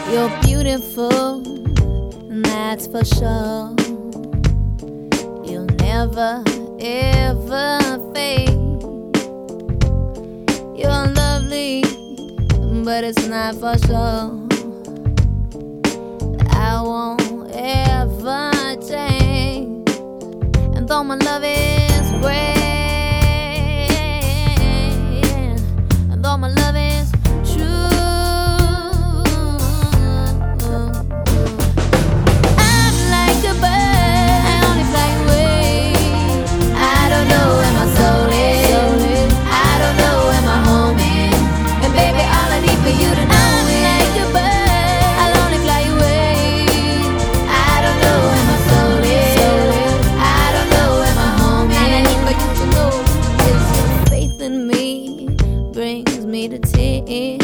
You're beautiful, and that's for sure. You'll never, ever fade. You're lovely, but it's not for sure. I won't ever change. And though my love is great, and though my love is true, I'm like a bird, I only fly away. I don't know where my soul is, I don't know where my home is. And baby, all I need for you to know is I'm like a bird, I'll only fly away. I don't know where my soul is, I don't know where my home is. And I need for you to know is your faith in me brings me to tears.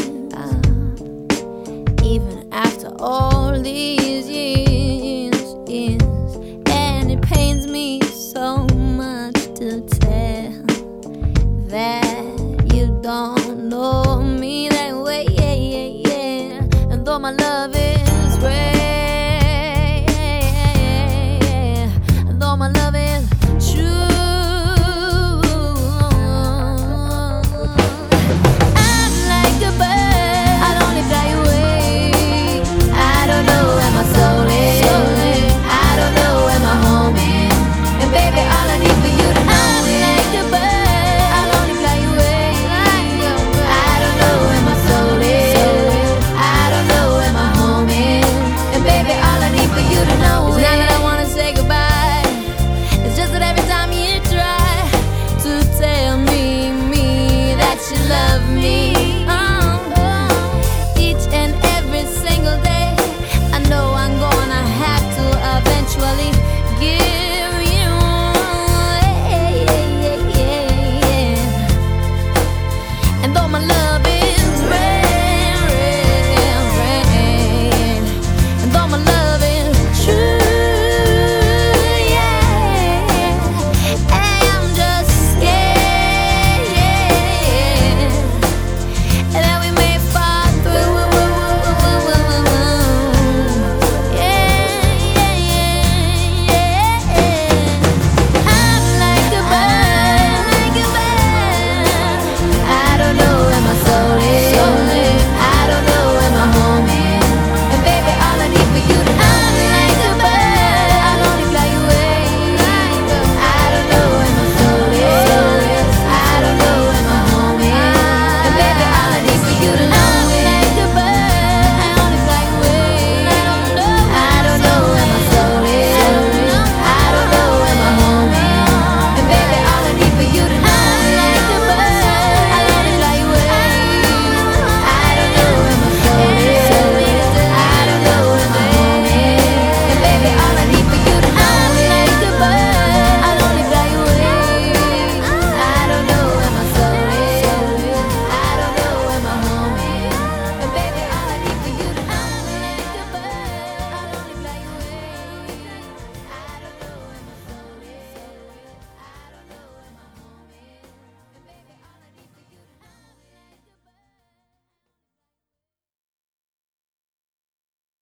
Even after all these years, and it pains me so much to tell that you don't know me that way, And though my love is great,